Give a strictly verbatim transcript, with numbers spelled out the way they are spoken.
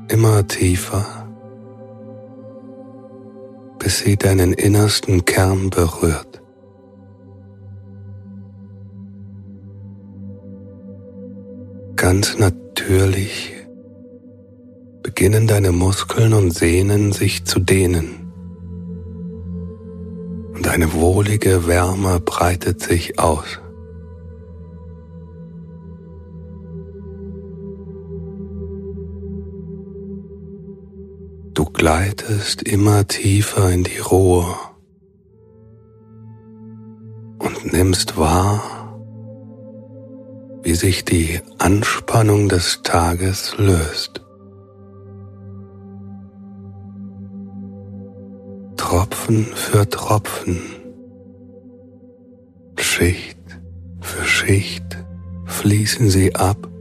immer tiefer, bis sie deinen innersten Kern berührt. Ganz natürlich beginnen deine Muskeln und Sehnen sich zu dehnen und eine wohlige Wärme breitet sich aus. Du gleitest immer tiefer in die Ruhe und nimmst wahr, wie sich die Anspannung des Tages löst. Tropfen für Tropfen, Schicht für Schicht fließen sie ab